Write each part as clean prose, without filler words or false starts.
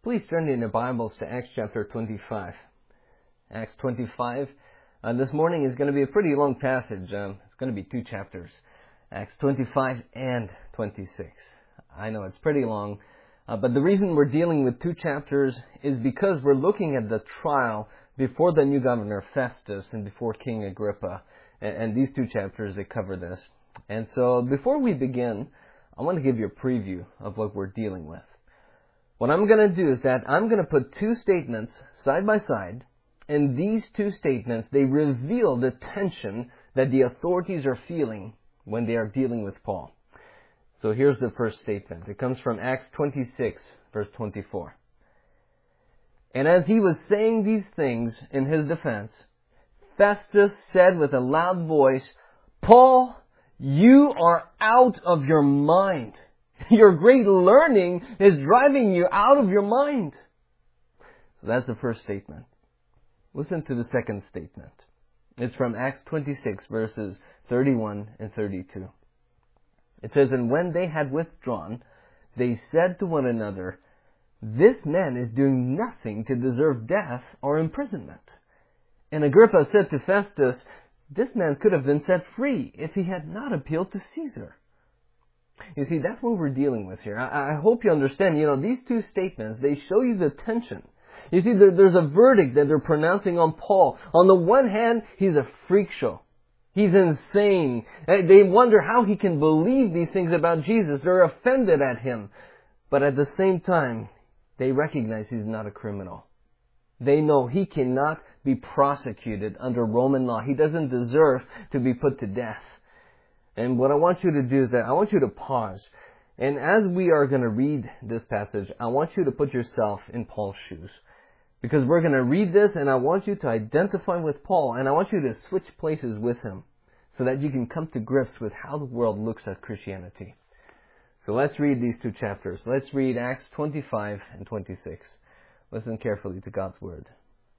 Please turn in your Bibles to Acts chapter 25. Acts 25. This morning is going to be a pretty long passage. It's going to be 2 chapters. Acts 25 and 26. I know it's pretty long, but the reason we're dealing with 2 chapters is because we're looking at the trial before the new governor Festus and before King Agrippa. And these 2 chapters, they cover this. And so before we begin, I want to give you a preview of what we're dealing with. What I'm going to do is that I'm going to put 2 statements side by side, and these 2 statements, they reveal the tension that the authorities are feeling when they are dealing with Paul. So here's the first statement. It comes from Acts 26, verse 24. And as he was saying these things in his defense, Festus said with a loud voice, "Paul, you are out of your mind. Your great learning is driving you out of your mind." So that's the first statement. Listen to the second statement. It's from Acts 26, verses 31 and 32. It says, "And when they had withdrawn, they said to one another, 'This man is doing nothing to deserve death or imprisonment.' And Agrippa said to Festus, 'This man could have been set free if he had not appealed to Caesar.'" You see, that's what we're dealing with here. I hope you understand, these 2 statements, they show you the tension. You see, there's a verdict that they're pronouncing on Paul. On the one hand, he's a freak show. He's insane. They wonder how he can believe these things about Jesus. They're offended at him. But at the same time, they recognize he's not a criminal. They know he cannot be prosecuted under Roman law. He doesn't deserve to be put to death. And what I want you to do is that I want you to pause. And as we are going to read this passage, I want you to put yourself in Paul's shoes. Because we're going to read this and I want you to identify with Paul and I want you to switch places with him so that you can come to grips with how the world looks at Christianity. So let's read these 2 chapters. Let's read Acts 25 and 26. Listen carefully to God's word.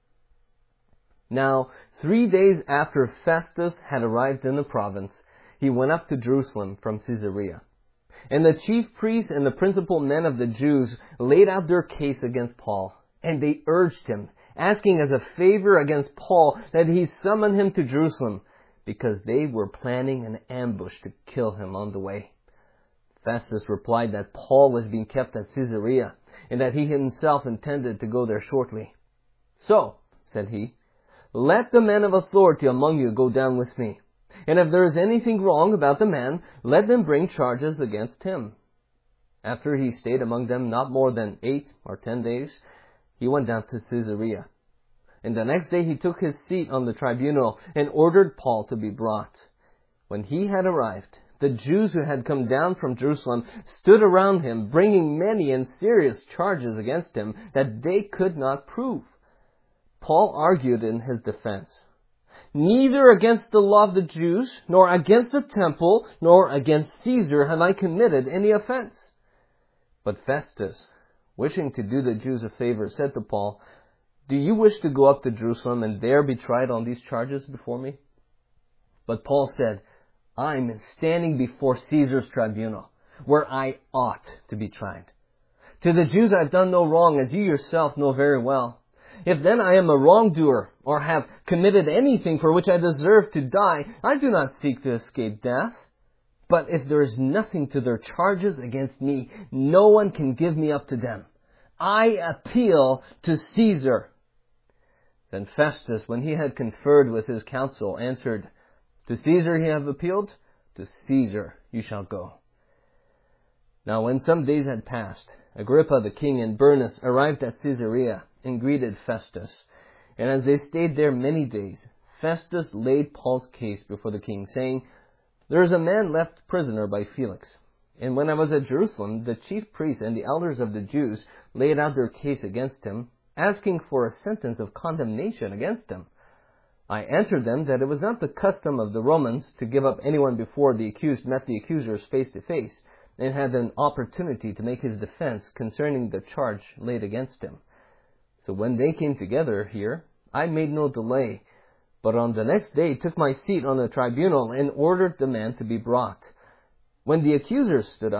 "Now, 3 days after Festus had arrived in the province, he went up to Jerusalem from Caesarea. And the chief priests and the principal men of the Jews laid out their case against Paul. And they urged him, asking as a favor against Paul that he summon him to Jerusalem, because they were planning an ambush to kill him on the way. Festus replied that Paul was being kept at Caesarea, and that he himself intended to go there shortly. 'So,' said he, 'let the men of authority among you go down with me. And if there is anything wrong about the man, let them bring charges against him.' After he stayed among them not more than 8 or 10 days, he went down to Caesarea. And the next day he took his seat on the tribunal and ordered Paul to be brought. When he had arrived, the Jews who had come down from Jerusalem stood around him, bringing many and serious charges against him that they could not prove. Paul argued in his defense, 'Neither against the law of the Jews, nor against the temple, nor against Caesar have I committed any offense.' But Festus, wishing to do the Jews a favor, said to Paul, 'Do you wish to go up to Jerusalem and there be tried on these charges before me?' But Paul said, 'I'm standing before Caesar's tribunal, where I ought to be tried. To the Jews I have done no wrong, as you yourself know very well. If then I am a wrongdoer, or have committed anything for which I deserve to die, I do not seek to escape death. But if there is nothing to their charges against me, no one can give me up to them. I appeal to Caesar.' Then Festus, when he had conferred with his council, answered, 'To Caesar you have appealed, to Caesar you shall go.' Now when some days had passed, Agrippa the king and Bernice arrived at Caesarea and greeted Festus. And as they stayed there many days, Festus laid Paul's case before the king, saying, 'There is a man left prisoner by Felix. And when I was at Jerusalem, the chief priests and the elders of the Jews laid out their case against him, asking for a sentence of condemnation against him. I answered them that it was not the custom of the Romans to give up anyone before the accused met the accusers face to face, and had an opportunity to make his defense concerning the charge laid against him. So when they came together here, I made no delay, but on the next day took my seat on the tribunal and ordered the man to be brought. When the accusers stood up,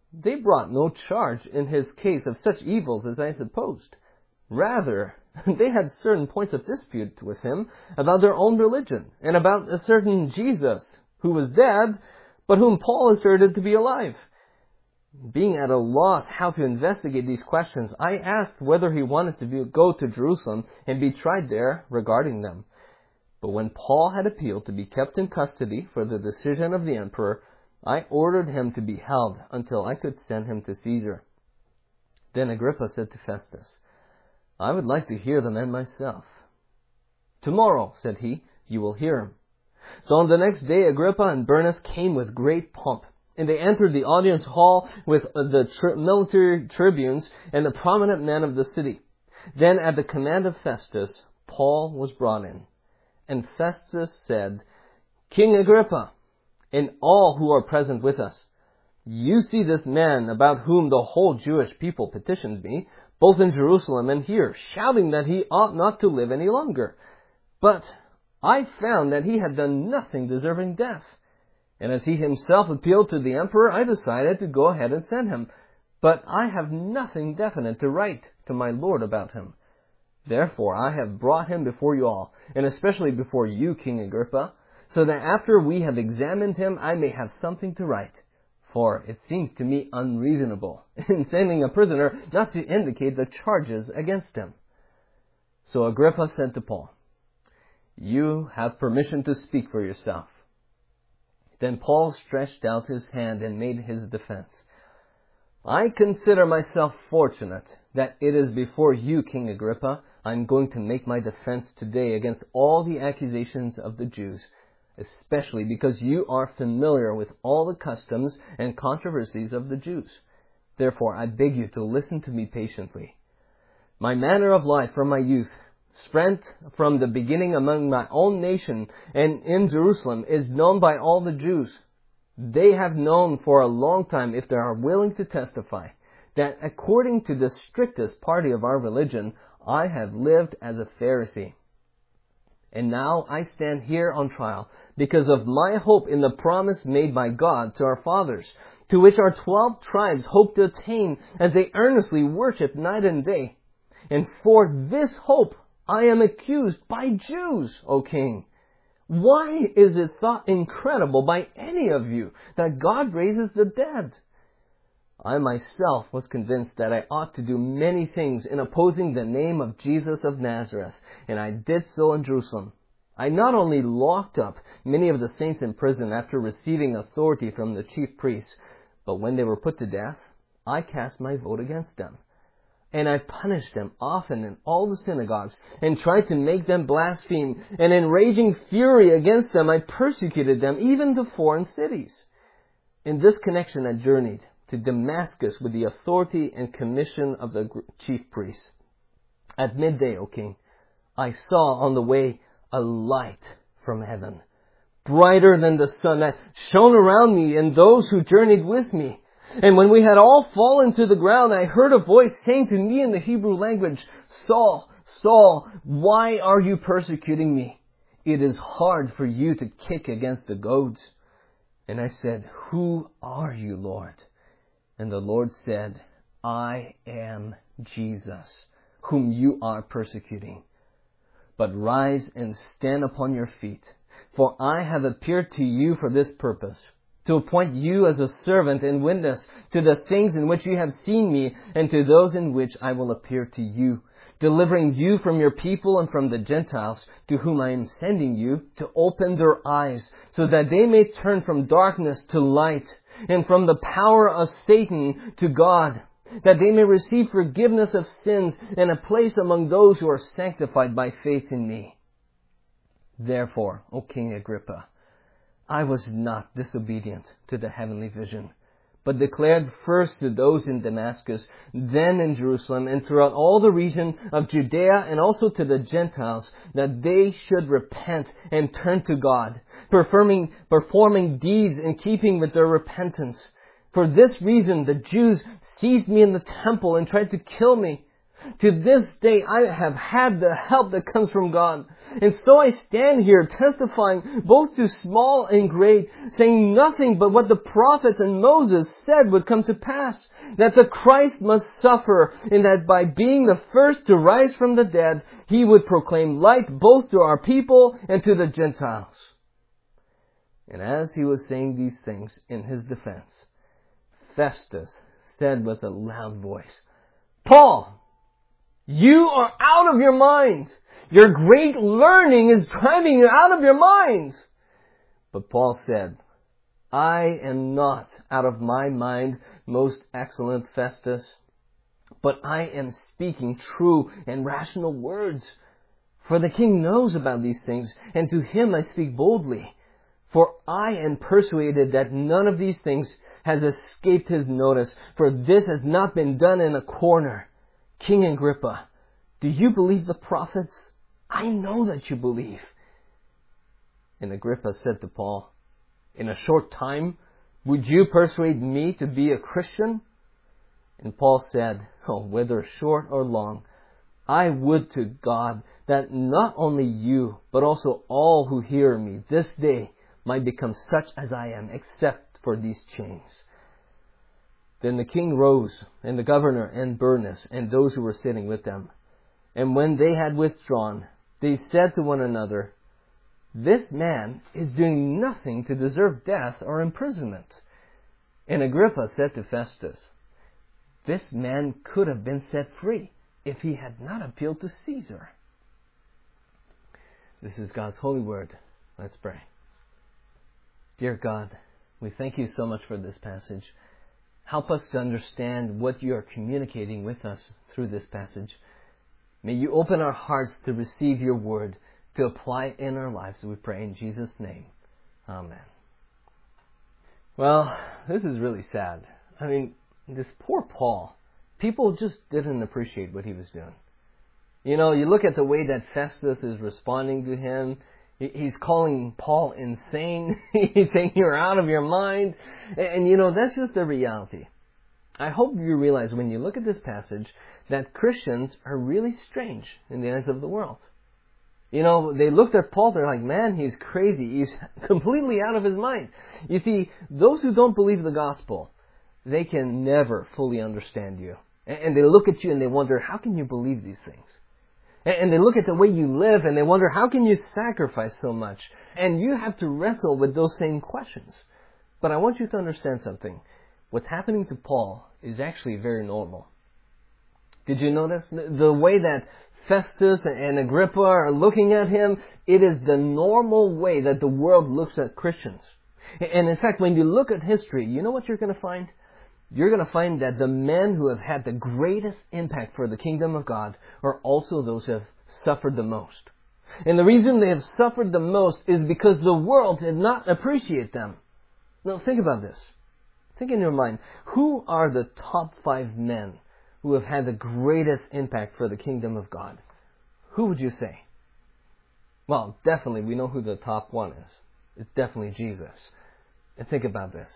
they brought no charge in his case of such evils as I supposed. Rather, they had certain points of dispute with him about their own religion and about a certain Jesus who was dead, but whom Paul asserted to be alive. Being at a loss how to investigate these questions, I asked whether he wanted to go to Jerusalem and be tried there regarding them. But when Paul had appealed to be kept in custody for the decision of the emperor, I ordered him to be held until I could send him to Caesar. Then Agrippa said to Festus, I would like to hear the man myself. Tomorrow, said he, you will hear him. So on the next day Agrippa and Bernice came with great pomp, and they entered the audience hall with the military tribunes and the prominent men of the city. Then at the command of Festus, Paul was brought in. And Festus said, King Agrippa, and all who are present with us, you see this man about whom the whole Jewish people petitioned me, both in Jerusalem and here, shouting that he ought not to live any longer. But I found that he had done nothing deserving death. And as he himself appealed to the emperor, I decided to go ahead and send him. But I have nothing definite to write to my lord about him. Therefore I have brought him before you all, and especially before you, King Agrippa, so that after we have examined him, I may have something to write. For it seems to me unreasonable in sending a prisoner not to indicate the charges against him. So Agrippa said to Paul, You have permission to speak for yourself. Then Paul stretched out his hand and made his defense. I consider myself fortunate that it is before you, King Agrippa, I am going to make my defense today against all the accusations of the Jews, especially because you are familiar with all the customs and controversies of the Jews. Therefore, I beg you to listen to me patiently. My manner of life from my youth, spread from the beginning among my own nation and in Jerusalem, is known by all the Jews. They have known for a long time, if they are willing to testify, that according to the strictest party of our religion, I have lived as a Pharisee. And now I stand here on trial because of my hope in the promise made by God to our fathers, to which our 12 tribes hope to attain as they earnestly worship night and day. And for this hope I am accused by Jews, O King. Why is it thought incredible by any of you that God raises the dead? I myself was convinced that I ought to do many things in opposing the name of Jesus of Nazareth, and I did so in Jerusalem. I not only locked up many of the saints in prison after receiving authority from the chief priests, but when they were put to death, I cast my vote against them. And I punished them often in all the synagogues, and tried to make them blaspheme, and in raging fury against them I persecuted them even to foreign cities. In this connection I journeyed to Damascus with the authority and commission of the chief priests. At midday, O King, I saw on the way a light from heaven, brighter than the sun, that shone around me and those who journeyed with me. And when we had all fallen to the ground, I heard a voice saying to me in the Hebrew language, Saul, Saul, why are you persecuting me? It is hard for you to kick against the goads. And I said, Who are you, Lord? And the Lord said, I am Jesus, whom you are persecuting. But rise and stand upon your feet, for I have appeared to you for this purpose, to appoint you as a servant and witness to the things in which you have seen me, and to those in which I will appear to you, delivering you from your people and from the Gentiles, to whom I am sending you, to open their eyes, so that they may turn from darkness to light, and from the power of Satan to God, that they may receive forgiveness of sins and a place among those who are sanctified by faith in me. Therefore, O King Agrippa, I was not disobedient to the heavenly vision, but declared first to those in Damascus, then in Jerusalem, and throughout all the region of Judea, and also to the Gentiles, that they should repent and turn to God, performing deeds in keeping with their repentance. For this reason, the Jews seized me in the temple and tried to kill me. To this day, I have had the help that comes from God. And so I stand here testifying both to small and great, saying nothing but what the prophets and Moses said would come to pass, that the Christ must suffer, and that by being the first to rise from the dead, He would proclaim light both to our people and to the Gentiles. And as he was saying these things in his defense, Festus said with a loud voice, "Paul, you are out of your mind. Your great learning is driving you out of your mind." But Paul said, "I am not out of my mind, most excellent Festus, but I am speaking true and rational words. For the king knows about these things, and to him I speak boldly. For I am persuaded that none of these things has escaped his notice, for this has not been done in a corner. King Agrippa, do you believe the prophets? I know that you believe." And Agrippa said to Paul, "In a short time, would you persuade me to be a Christian?" And Paul said, "Whether short or long, I would to God that not only you, but also all who hear me this day might become such as I am, except for these chains." Then the king rose, and the governor and Bernice, and those who were sitting with them. And when they had withdrawn, they said to one another, "This man is doing nothing to deserve death or imprisonment." And Agrippa said to Festus, "This man could have been set free if he had not appealed to Caesar." This is God's holy word. Let's pray. Dear God, we thank you so much for this passage. Help us to understand what you are communicating with us through this passage. May you open our hearts to receive your word, to apply it in our lives, we pray in Jesus' name. Amen. Well, this is really sad. I mean, this poor Paul, people just didn't appreciate what he was doing. You know, you look at the way that Festus is responding to him. He's calling Paul insane. He's saying you're out of your mind. And you know, that's just the reality. I hope you realize when you look at this passage that Christians are really strange in the eyes of the world. You know, they looked at Paul, they're like, "Man, he's crazy. He's completely out of his mind." You see, those who don't believe the gospel, they can never fully understand you. And they look at you and they wonder, how can you believe these things? And they look at the way you live and they wonder, how can you sacrifice so much? And you have to wrestle with those same questions. But I want you to understand something. What's happening to Paul is actually very normal. Did you notice? The way that Festus and Agrippa are looking at him, it is the normal way that the world looks at Christians. And in fact, when you look at history, you know what you're going to find? You're going to find that the men who have had the greatest impact for the kingdom of God are also those who have suffered the most. And the reason they have suffered the most is because the world did not appreciate them. Now think about this. Think in your mind, who are the top 5 men who have had the greatest impact for the kingdom of God? Who would you say? Well, definitely we know who the top one is. It's definitely Jesus. And think about this.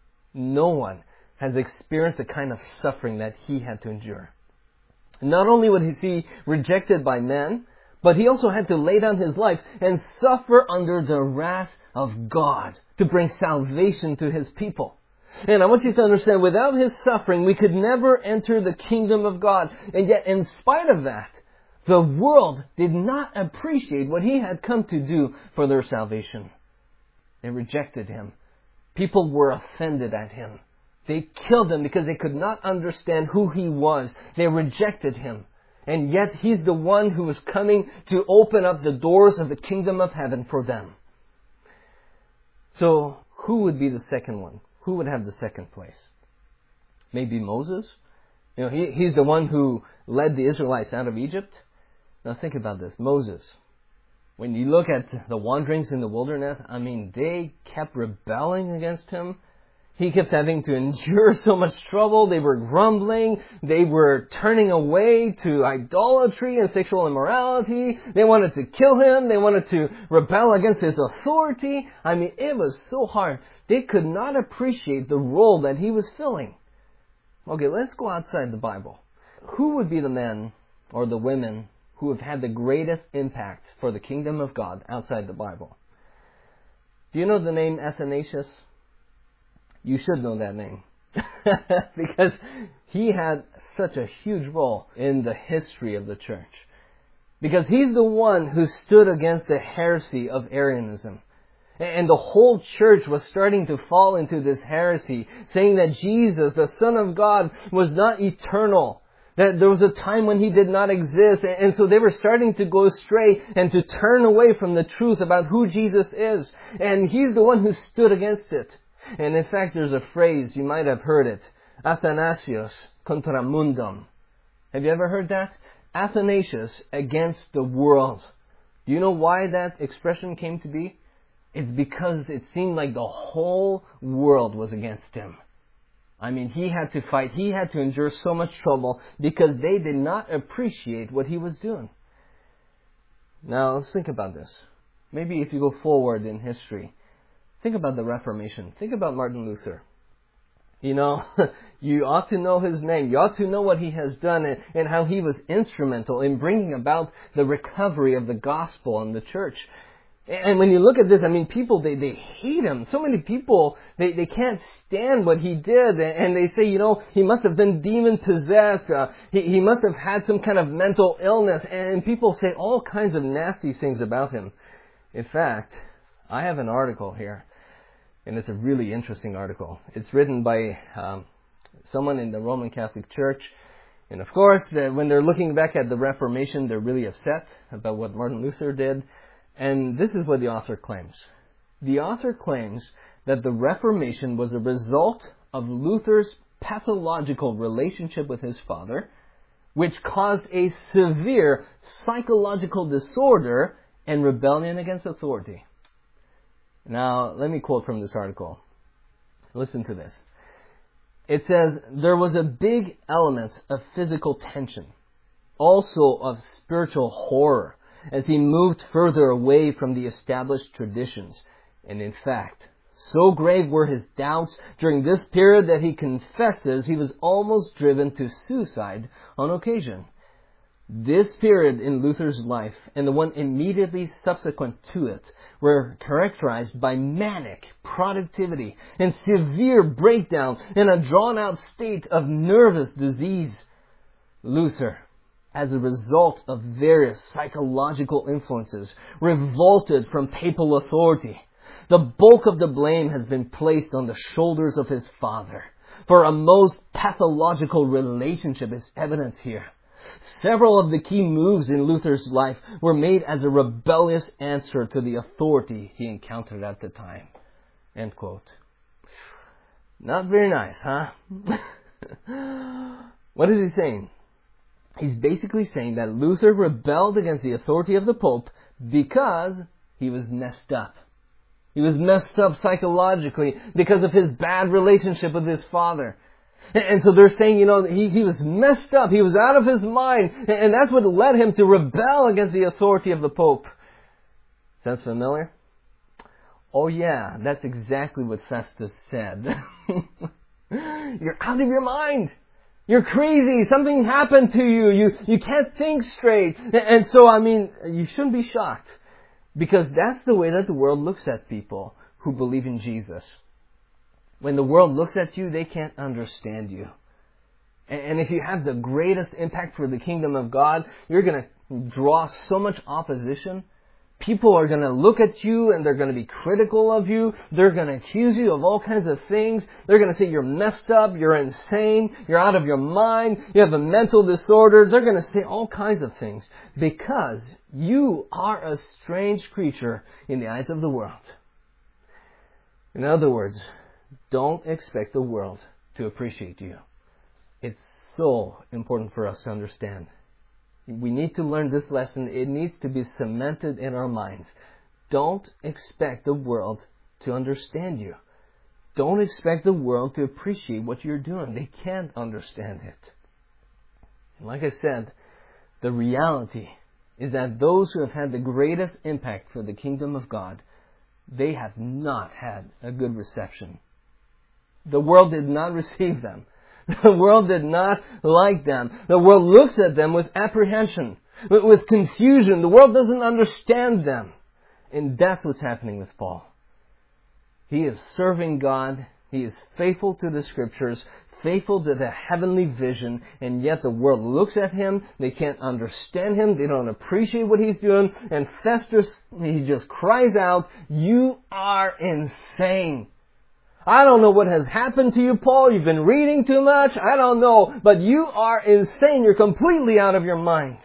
No one has experienced the kind of suffering that he had to endure. Not only was he rejected by men, but he also had to lay down his life and suffer under the wrath of God to bring salvation to his people. And I want you to understand, without his suffering, we could never enter the kingdom of God. And yet, in spite of that, the world did not appreciate what he had come to do for their salvation. They rejected him. People were offended at him. They killed him because they could not understand who he was. They rejected him. And yet he's the one who was coming to open up the doors of the kingdom of heaven for them. So who would be the second one? Who would have the second place? Maybe Moses? You know, he's the one who led the Israelites out of Egypt. Now think about this. Moses. When you look at the wanderings in the wilderness, I mean, they kept rebelling against him. He kept having to endure so much trouble. They were grumbling. They were turning away to idolatry and sexual immorality. They wanted to kill him. They wanted to rebel against his authority. I mean, it was so hard. They could not appreciate the role that he was filling. Okay, let's go outside the Bible. Who would be the man or the women who have had the greatest impact for the kingdom of God outside the Bible. Do you know the name Athanasius? You should know that name. Because he had such a huge role in the history of the church. Because he's the one who stood against the heresy of Arianism. And the whole church was starting to fall into this heresy, saying that Jesus, the Son of God, was not eternal. That there was a time when He did not exist. And so they were starting to go astray and to turn away from the truth about who Jesus is. And he's the one who stood against it. And in fact, there's a phrase, you might have heard it, Athanasius contra mundum. Have you ever heard that? Athanasius against the world. Do you know why that expression came to be? It's because it seemed like the whole world was against him. I mean, he had to fight. He had to endure so much trouble because they did not appreciate what he was doing. Now, let's think about this. Maybe if you go forward in history, think about the Reformation. Think about Martin Luther. You know, you ought to know his name. You ought to know what he has done and how he was instrumental in bringing about the recovery of the gospel and the church. And when you look at this, I mean, people, they hate him. So many people, they can't stand what he did. And they say, you know, he must have been demon-possessed. He must have had some kind of mental illness. And people say all kinds of nasty things about him. In fact, I have an article here. And it's a really interesting article. It's written by someone in the Roman Catholic Church. And of course, when they're looking back at the Reformation, they're really upset about what Martin Luther did. And this is what the author claims. The author claims that the Reformation was a result of Luther's pathological relationship with his father, which caused a severe psychological disorder and rebellion against authority. Now, let me quote from this article. Listen to this. It says, there was a big element of physical tension, also of spiritual horror, as he moved further away from the established traditions. And in fact, so grave were his doubts during this period that he confesses he was almost driven to suicide on occasion. This period in Luther's life and the one immediately subsequent to it were characterized by manic productivity and severe breakdown and a drawn-out state of nervous disease. Luther, as a result of various psychological influences, revolted from papal authority. The bulk of the blame has been placed on the shoulders of his father, for a most pathological relationship is evident here. Several of the key moves in Luther's life were made as a rebellious answer to the authority he encountered at the time. End quote. Not very nice, huh? What is he saying? He's basically saying that Luther rebelled against the authority of the Pope because he was messed up. He was messed up psychologically because of his bad relationship with his father. And so they're saying, you know, he was messed up. He was out of his mind. And that's what led him to rebel against the authority of the Pope. Sounds familiar? Oh yeah, that's exactly what Festus said. You're out of your mind. You're crazy. Something happened to you. You can't think straight. And so, I mean, you shouldn't be shocked. Because that's the way that the world looks at people who believe in Jesus. When the world looks at you, they can't understand you. And if you have the greatest impact for the kingdom of God, you're going to draw so much opposition. People are going to look at you and they're going to be critical of you. They're going to accuse you of all kinds of things. They're going to say you're messed up, you're insane, you're out of your mind, you have a mental disorder. They're going to say all kinds of things because you are a strange creature in the eyes of the world. In other words, don't expect the world to appreciate you. It's so important for us to understand. We need to learn this lesson. It needs to be cemented in our minds. Don't expect the world to understand you. Don't expect the world to appreciate what you're doing. They can't understand it. And like I said, the reality is that those who have had the greatest impact for the kingdom of God, they have not had a good reception. The world did not receive them. The world did not like them. The world looks at them with apprehension, with confusion. The world doesn't understand them. And that's what's happening with Paul. He is serving God. He is faithful to the Scriptures, faithful to the heavenly vision, and yet the world looks at him. They can't understand him. They don't appreciate what he's doing. And Festus, he just cries out, "You are insane. I don't know what has happened to you, Paul. You've been reading too much. I don't know. But you are insane. You're completely out of your mind."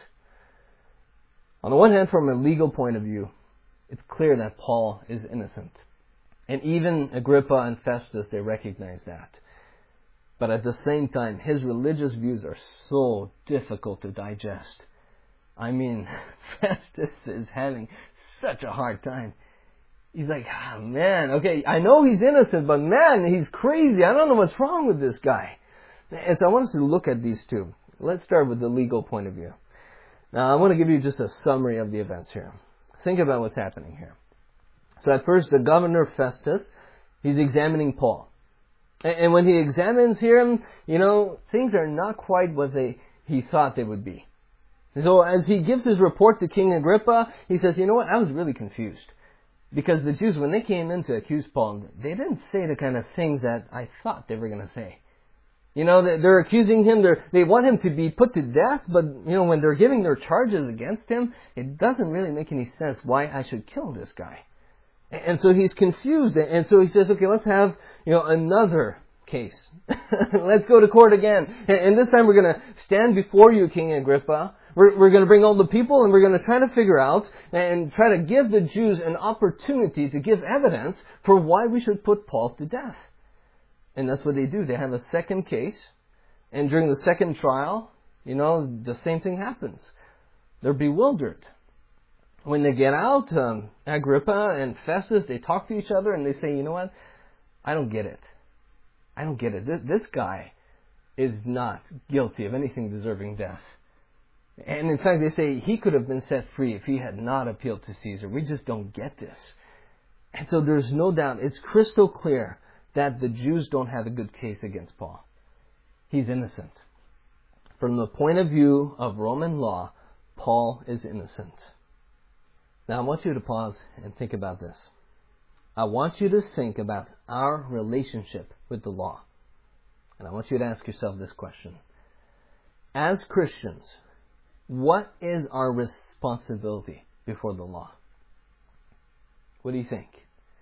On the one hand, from a legal point of view, it's clear that Paul is innocent. And even Agrippa and Festus, they recognize that. But at the same time, his religious views are so difficult to digest. I mean, Festus is having such a hard time. He's like, man, okay, I know he's innocent, but man, he's crazy. I don't know what's wrong with this guy. And so I want us to look at these two. Let's start with the legal point of view. Now, I want to give you just a summary of the events here. Think about what's happening here. So at first, the governor Festus, he's examining Paul. And when he examines him, things are not quite what he thought they would be. So as he gives his report to King Agrippa, he says, you know what, I was really confused. Because the Jews, when they came in to accuse Paul, they didn't say the kind of things that I thought they were going to say. They're accusing him, they want him to be put to death, but, when they're giving their charges against him, it doesn't really make any sense why I should kill this guy. And so he's confused, and so he says, okay, let's have, another case. Let's go to court again. And this time we're going to stand before you, King Agrippa. We're going to bring all the people and we're going to try to figure out and try to give the Jews an opportunity to give evidence for why we should put Paul to death. And that's what they do. They have a second case. And during the second trial, the same thing happens. They're bewildered. When they get out, Agrippa and Festus, they talk to each other and they say, you know what? I don't get it. I don't get it. This guy is not guilty of anything deserving death. And in fact, they say he could have been set free if he had not appealed to Caesar. We just don't get this. And so there's no doubt, it's crystal clear that the Jews don't have a good case against Paul. He's innocent. From the point of view of Roman law, Paul is innocent. Now I want you to pause and think about this. I want you to think about our relationship with the law. And I want you to ask yourself this question. As Christians, what is our responsibility before the law? What do you think?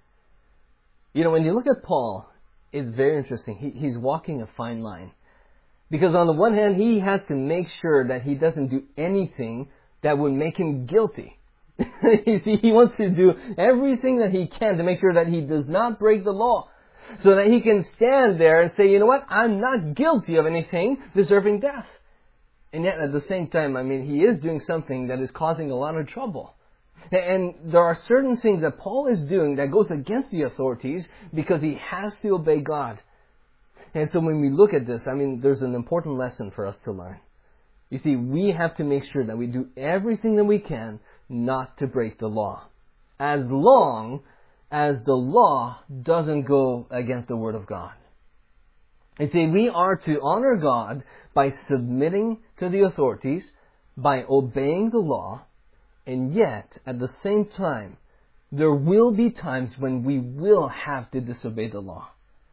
When you look at Paul, it's very interesting. He's walking a fine line. Because on the one hand, he has to make sure that he doesn't do anything that would make him guilty. You see, he wants to do everything that he can to make sure that he does not break the law. So that he can stand there and say, you know what, I'm not guilty of anything deserving death. And yet at the same time, he is doing something that is causing a lot of trouble. And there are certain things that Paul is doing that goes against the authorities because he has to obey God. And so when we look at this, there's an important lesson for us to learn. You see, we have to make sure that we do everything that we can not to break the law, as long as the law doesn't go against the Word of God. You see, we are to honor God by submitting to the authorities, by obeying the law, and yet, at the same time, there will be times when we will have to disobey the law.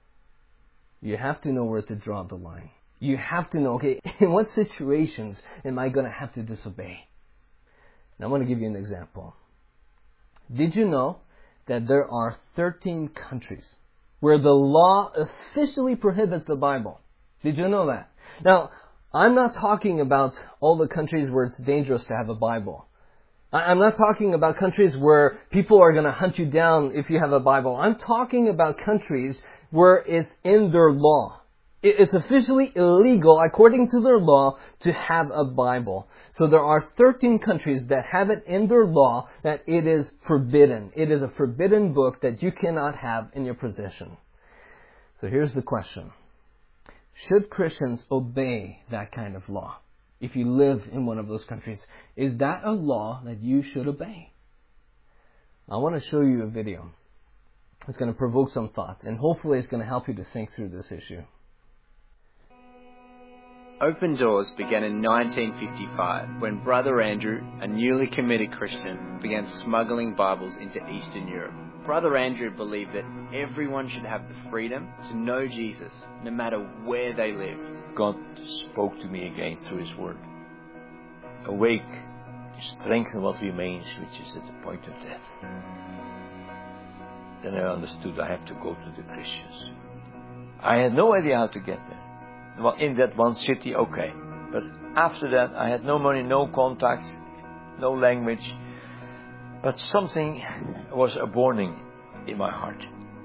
You have to know where to draw the line. You have to know, okay, in what situations am I going to have to disobey? Now, I want to give you an example. Did you know that there are 13 countries where the law officially prohibits the Bible? Did you know that? Now, I'm not talking about all the countries where it's dangerous to have a Bible. I'm not talking about countries where people are going to hunt you down if you have a Bible. I'm talking about countries where it's in their law. It's officially illegal, according to their law, to have a Bible. So there are 13 countries that have it in their law that it is forbidden. It is a forbidden book that you cannot have in your possession. So here's the question. Should Christians obey that kind of law? If you live in one of those countries, is that a law that you should obey? I want to show you a video. It's going to provoke some thoughts, and hopefully it's going to help you to think through this issue. Open Doors began in 1955 when Brother Andrew, a newly committed Christian, began smuggling Bibles into Eastern Europe. Brother Andrew believed that everyone should have the freedom to know Jesus, no matter where they lived. God spoke to me again through His Word. Awake, strengthen what remains, which is at the point of death. Then I understood I have to go to the Christians. I had no idea how to get there. Well, in that one city, okay. But after that, I had no money, no contacts, no language. But something was a warning in my heart.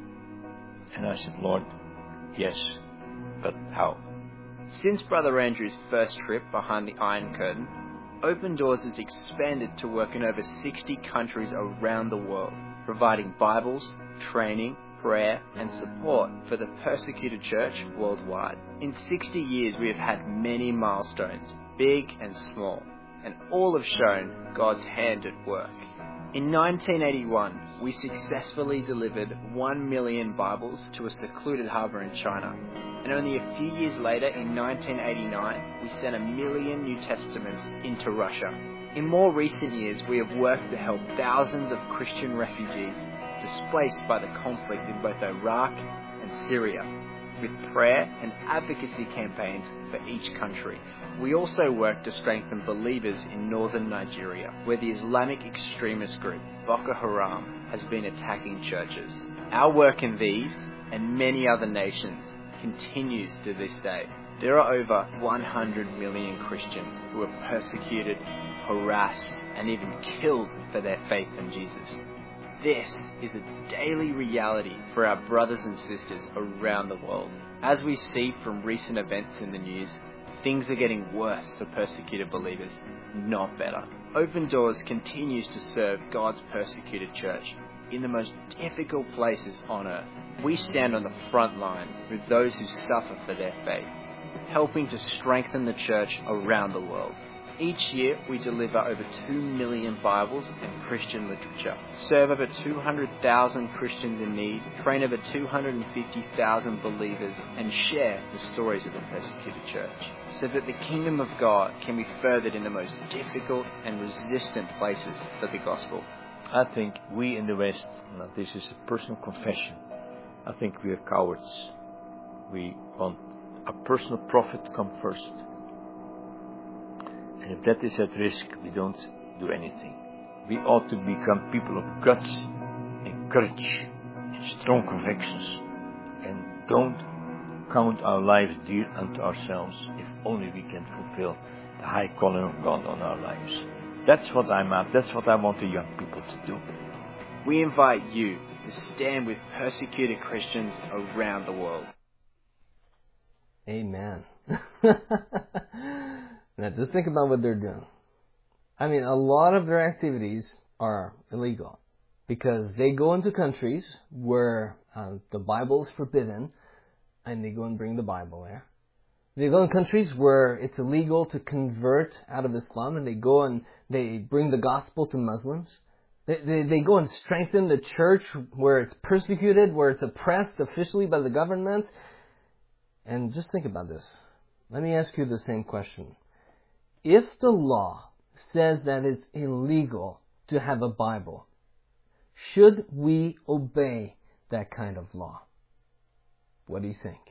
And I said, Lord, yes, but how? Since Brother Andrew's first trip behind the Iron Curtain, Open Doors has expanded to work in over 60 countries around the world, providing Bibles, training, prayer and support for the persecuted church worldwide. In 60 years we have had many milestones, big and small, and all have shown God's hand at work. In 1981, we successfully delivered 1 million Bibles to a secluded harbour in China. And only a few years later, in 1989, we sent 1 million New Testaments into Russia. In more recent years, we have worked to help thousands of Christian refugees displaced by the conflict in both Iraq and Syria, with prayer and advocacy campaigns for each country. We also work to strengthen believers in northern Nigeria, where the Islamic extremist group Boko Haram has been attacking churches. Our work in these and many other nations continues to this day. There are over 100 million Christians who are persecuted, harassed, and even killed for their faith in Jesus. This is a daily reality for our brothers and sisters around the world. As we see from recent events in the news, things are getting worse for persecuted believers, not better. Open Doors continues to serve God's persecuted church in the most difficult places on earth. We stand on the front lines with those who suffer for their faith, helping to strengthen the church around the world. Each year, we deliver over 2 million Bibles and Christian literature, serve over 200,000 Christians in need, train over 250,000 believers, and share the stories of the persecuted church, so that the kingdom of God can be furthered in the most difficult and resistant places for the gospel. I think we in the West, now this is a personal confession, I think we are cowards. We want a personal profit come first. And if that is at risk, we don't do anything. We ought to become people of guts and courage and strong convictions, and don't count our lives dear unto ourselves if only we can fulfill the high calling of God on our lives. That's what I'm at. That's what I want the young people to do. We invite you to stand with persecuted Christians around the world. Amen. Now just think about what they're doing. I mean, a lot of their activities are illegal because they go into countries where the Bible is forbidden, and they go and bring the Bible there. They go in countries where it's illegal to convert out of Islam, and they go and they bring the gospel to Muslims. They go and strengthen the church where it's persecuted, where it's oppressed officially by the government. And just think about this. Let me ask you the same question. If the law says that it's illegal to have a Bible, should we obey that kind of law? What do you think?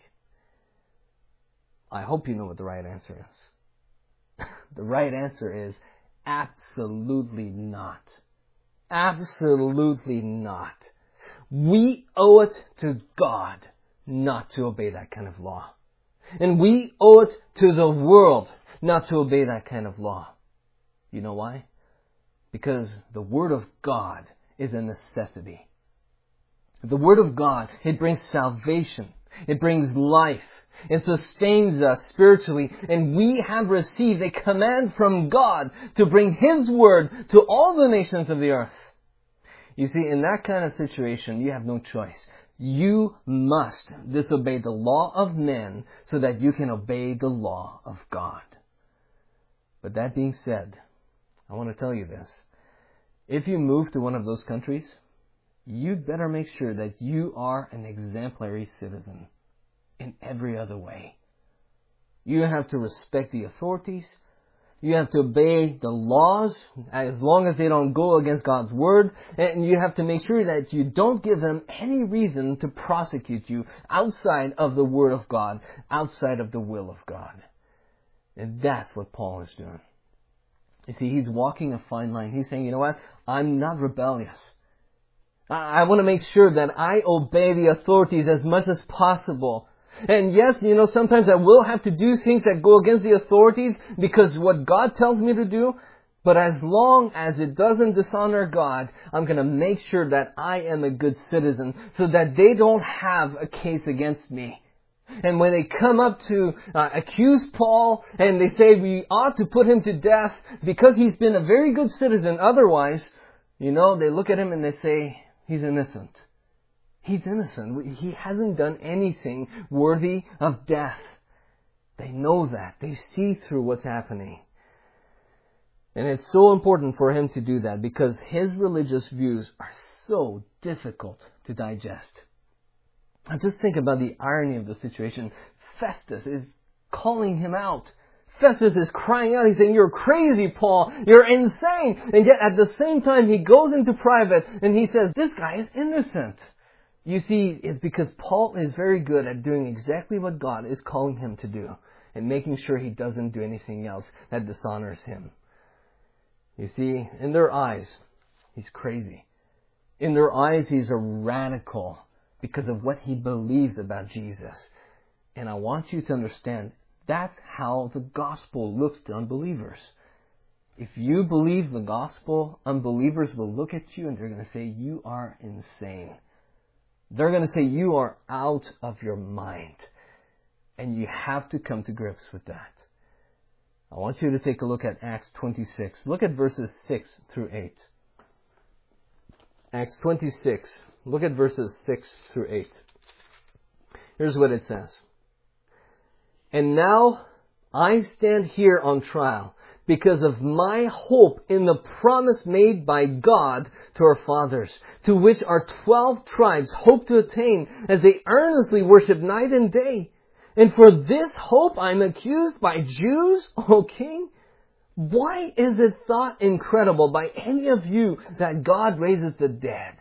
I hope you know what the right answer is. The right answer is absolutely not. Absolutely not. We owe it to God not to obey that kind of law. And we owe it to the world not to obey that kind of law. You know why? Because the Word of God is a necessity. The Word of God, it brings salvation. It brings life. It sustains us spiritually. And we have received a command from God to bring His Word to all the nations of the earth. You see, in that kind of situation, you have no choice. You must disobey the law of men so that you can obey the law of God. But that being said, I want to tell you this. If you move to one of those countries, you'd better make sure that you are an exemplary citizen in every other way. You have to respect the authorities. You have to obey the laws as long as they don't go against God's word. And you have to make sure that you don't give them any reason to prosecute you outside of the word of God, outside of the will of God. And that's what Paul is doing. You see, he's walking a fine line. He's saying, you know what? I'm not rebellious. I want to make sure that I obey the authorities as much as possible. And yes, sometimes I will have to do things that go against the authorities because what God tells me to do. But as long as it doesn't dishonor God, I'm going to make sure that I am a good citizen so that they don't have a case against me. And when they come up to accuse Paul and they say we ought to put him to death because he's been a very good citizen, otherwise, they look at him and they say he's innocent. He's innocent. He hasn't done anything worthy of death. They know that. They see through what's happening. And it's so important for him to do that because his religious views are so difficult to digest. Now just think about the irony of the situation. Festus is calling him out. Festus is crying out. He's saying, "You're crazy, Paul. You're insane." And yet at the same time, he goes into private and he says, "This guy is innocent." You see, it's because Paul is very good at doing exactly what God is calling him to do and making sure he doesn't do anything else that dishonors him. You see, in their eyes, he's crazy. In their eyes, he's a radical because of what he believes about Jesus. And I want you to understand, that's how the gospel looks to unbelievers. If you believe the gospel, unbelievers will look at you and they're going to say, "You are insane." They're going to say, "You are out of your mind." And you have to come to grips with that. I want you to take a look at Acts 26. Look at verses 6 through 8. Acts 26. Look at verses 6 through 8. Here's what it says. "And now I stand here on trial because of my hope in the promise made by God to our fathers, to which our 12 tribes hope to attain as they earnestly worship night and day. And for this hope I am accused by Jews, O king. Why is it thought incredible by any of you that God raises the dead?"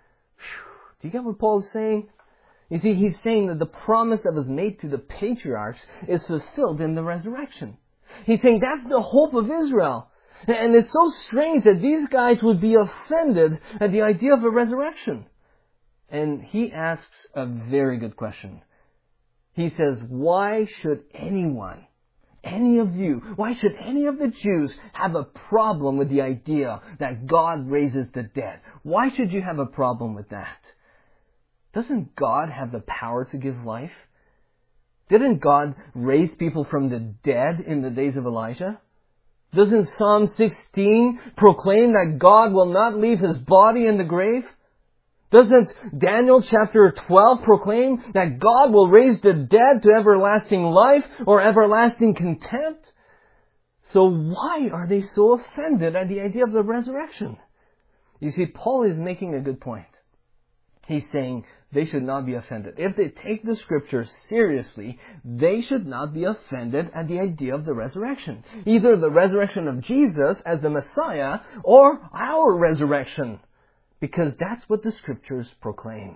Do you get what Paul is saying? You see, he's saying that the promise that was made to the patriarchs is fulfilled in the resurrection. He's saying that's the hope of Israel. And it's so strange that these guys would be offended at the idea of a resurrection. And he asks a very good question. He says, why should anyone, any of you, why should any of the Jews have a problem with the idea that God raises the dead? Why should you have a problem with that? Doesn't God have the power to give life? Didn't God raise people from the dead in the days of Elijah? Doesn't Psalm 16 proclaim that God will not leave His body in the grave? Doesn't Daniel chapter 12 proclaim that God will raise the dead to everlasting life or everlasting contempt? So why are they so offended at the idea of the resurrection? You see, Paul is making a good point. He's saying they should not be offended. If they take the Scriptures seriously, they should not be offended at the idea of the resurrection. Either the resurrection of Jesus as the Messiah or our resurrection. Because that's what the Scriptures proclaim.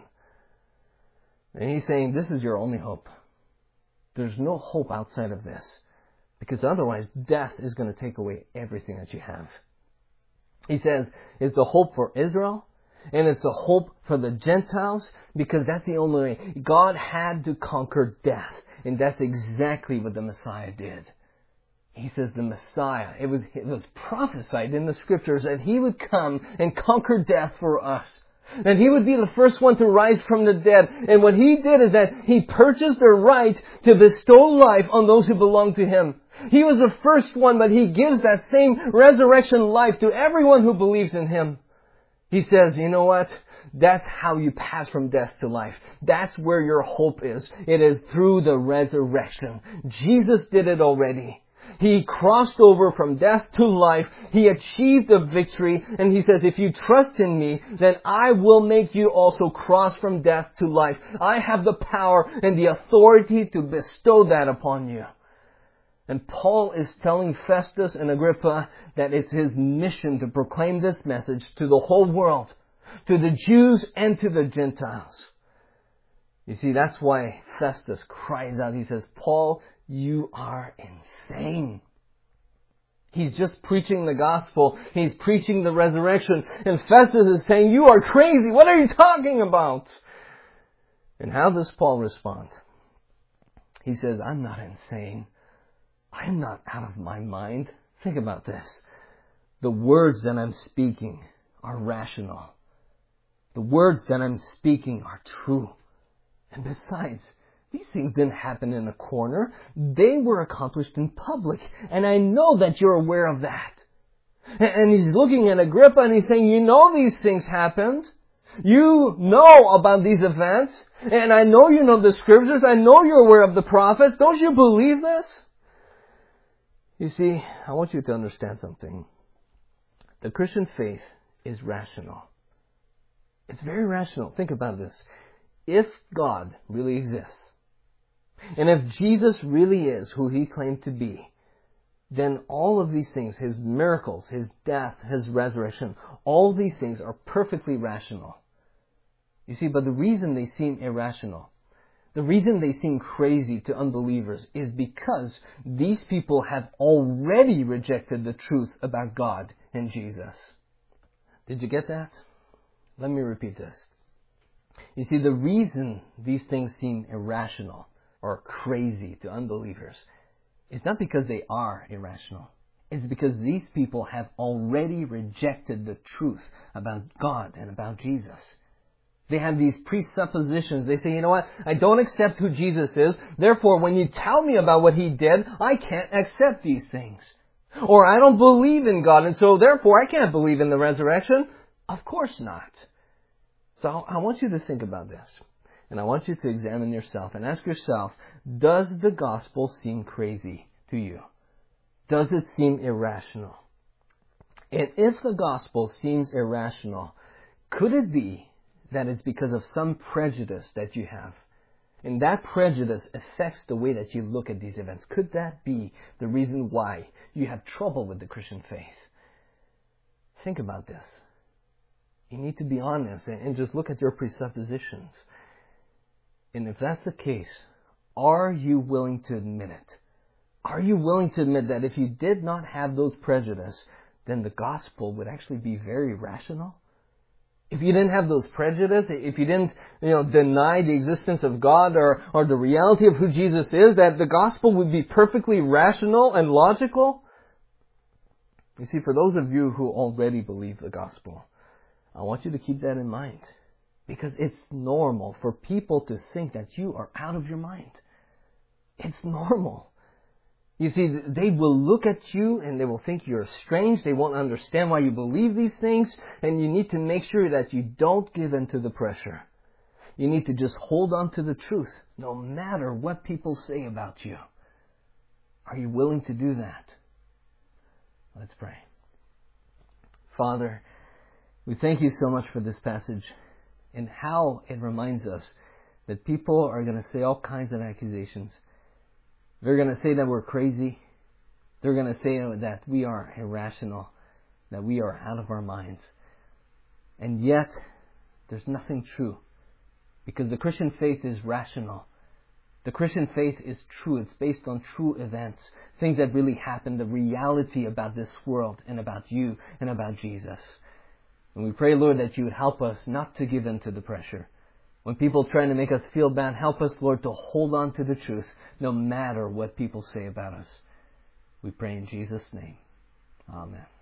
And he's saying this is your only hope. There's no hope outside of this. Because otherwise death is going to take away everything that you have. He says it's the hope for Israel. And it's a hope for the Gentiles, because that's the only way. God had to conquer death. And that's exactly what the Messiah did. He says the Messiah, it was prophesied in the Scriptures that He would come and conquer death for us. That He would be the first one to rise from the dead. And what He did is that He purchased the right to bestow life on those who belong to Him. He was the first one, but He gives that same resurrection life to everyone who believes in Him. He says, you know what? That's how you pass from death to life. That's where your hope is. It is through the resurrection. Jesus did it already. He crossed over from death to life. He achieved a victory. And He says, if you trust in Me, then I will make you also cross from death to life. I have the power and the authority to bestow that upon you. And Paul is telling Festus and Agrippa that it's his mission to proclaim this message to the whole world, to the Jews and to the Gentiles. You see, that's why Festus cries out. He says, Paul, you are insane. He's just preaching the gospel. He's preaching the resurrection. And Festus is saying, you are crazy. What are you talking about? And how does Paul respond? He says, I'm not insane. I'm not out of my mind. Think about this. The words that I'm speaking are rational. The words that I'm speaking are true. And besides, these things didn't happen in a corner. They were accomplished in public. And I know that you're aware of that. And he's looking at Agrippa and he's saying, you know these things happened. You know about these events. And I know you know the scriptures. I know you're aware of the prophets. Don't you believe this? You see, I want you to understand something. The Christian faith is rational. It's very rational. Think about this. If God really exists, and if Jesus really is who He claimed to be, then all of these things, His miracles, His death, His resurrection, all these things are perfectly rational. You see, but the reason they seem irrational, the reason they seem crazy to unbelievers is because these people have already rejected the truth about God and Jesus. Did you get that? Let me repeat this. You see, the reason these things seem irrational or crazy to unbelievers is not because they are irrational. It's because these people have already rejected the truth about God and about Jesus. They have these presuppositions. They say, you know what? I don't accept who Jesus is. Therefore, when you tell me about what He did, I can't accept these things. Or I don't believe in God, and so therefore I can't believe in the resurrection. Of course not. So I want you to think about this. And I want you to examine yourself and ask yourself, does the gospel seem crazy to you? Does it seem irrational? And if the gospel seems irrational, could it be that it's because of some prejudice that you have? And that prejudice affects the way that you look at these events. Could that be the reason why you have trouble with the Christian faith? Think about this. You need to be honest and just look at your presuppositions. And if that's the case, are you willing to admit it? Are you willing to admit that if you did not have those prejudices, then the gospel would actually be very rational? If you didn't have those prejudices, if you didn't, deny the existence of God or the reality of who Jesus is, that the gospel would be perfectly rational and logical? You see, for those of you who already believe the gospel, I want you to keep that in mind. Because it's normal for people to think that you are out of your mind. It's normal. You see, they will look at you and they will think you're strange. They won't understand why you believe these things. And you need to make sure that you don't give in to the pressure. You need to just hold on to the truth, no matter what people say about you. Are you willing to do that? Let's pray. Father, we thank you so much for this passage and how it reminds us that people are going to say all kinds of accusations. They're going to say that we're crazy. They're going to say that we are irrational, that we are out of our minds. And yet, there's nothing true. Because the Christian faith is rational. The Christian faith is true. It's based on true events. Things that really happened. The reality about this world and about you and about Jesus. And we pray, Lord, that you would help us not to give in to the pressure. When people try to make us feel bad, help us, Lord, to hold on to the truth, no matter what people say about us. We pray in Jesus' name. Amen.